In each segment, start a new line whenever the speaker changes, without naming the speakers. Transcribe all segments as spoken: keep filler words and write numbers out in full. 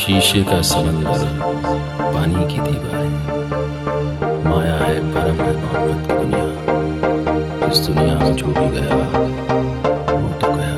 शीशे का समंदर, पानी की दीवारें, माया है भरम है मोहब्बत की दुनिया। इस दुनिया में जो भी गया वो तो गया।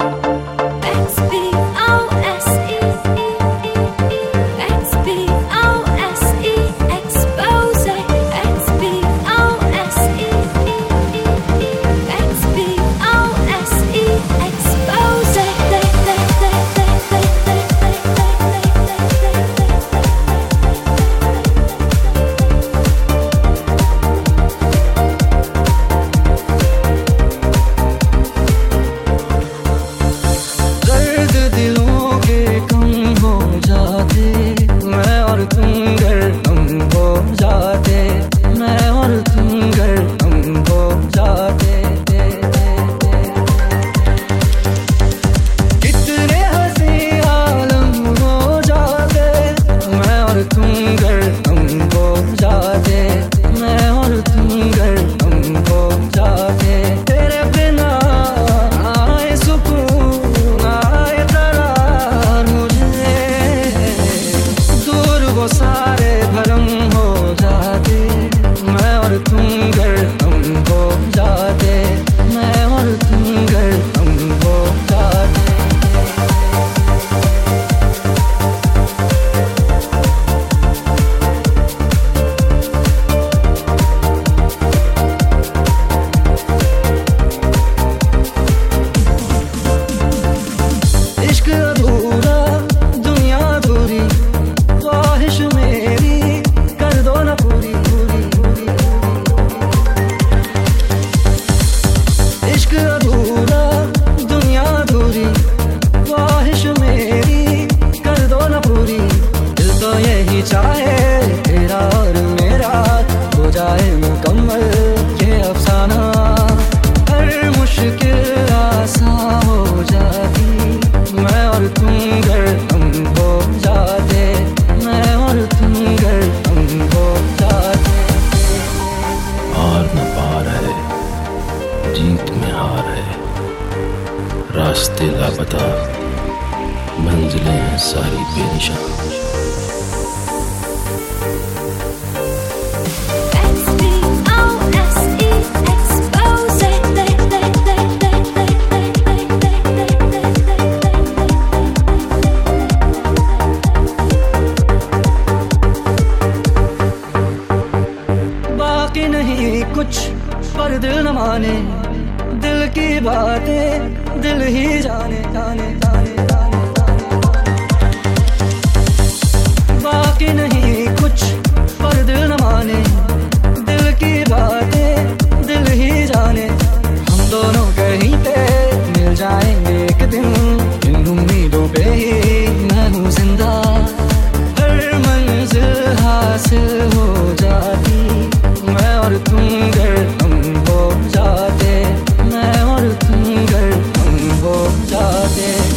सारे भरम हो जाते, मैं और तुम गर हम हो जाते, मैं और तुम गर हम हो जाते। इश्क अधूरा दुनिया अधूरी, ख्वाहिश मेरी कर दो ना पूरी पूरी पूरी। इश्क अधूरा दुनिया अधूरी, ख्वाहिश मेरी कर दो ना पूरी। दिल तो यही चाहे तेरा और मेरा हो जाए मुकम्मल ये अफसाना। हर मुश्किल आसान हो जाती, मैं और तुम गर हम हो जाते, मैं और तुम गर हम हो जाते।
हार न पार है, जीत में हार है, रास्ते लापता, मंजिलें हैं सारी बेनिशान।
बाकी नहीं कुछ पर दिल न माने, दिल की बातें दिल ही जाने जाने जाने जाने जाने। बाकी नहीं कुछ पर दिल न माने, दिल की बातें दिल ही जाने। हम दोनों कहीं पे मिल जाएंगे एक दिन, इन उम्मीदों पे ही मैं हूँ जिंदा। हर मंजिल हासिल हो जाती, मैं और तुम गर हम हो जाते, मैं और तुम गर हम हो जाते।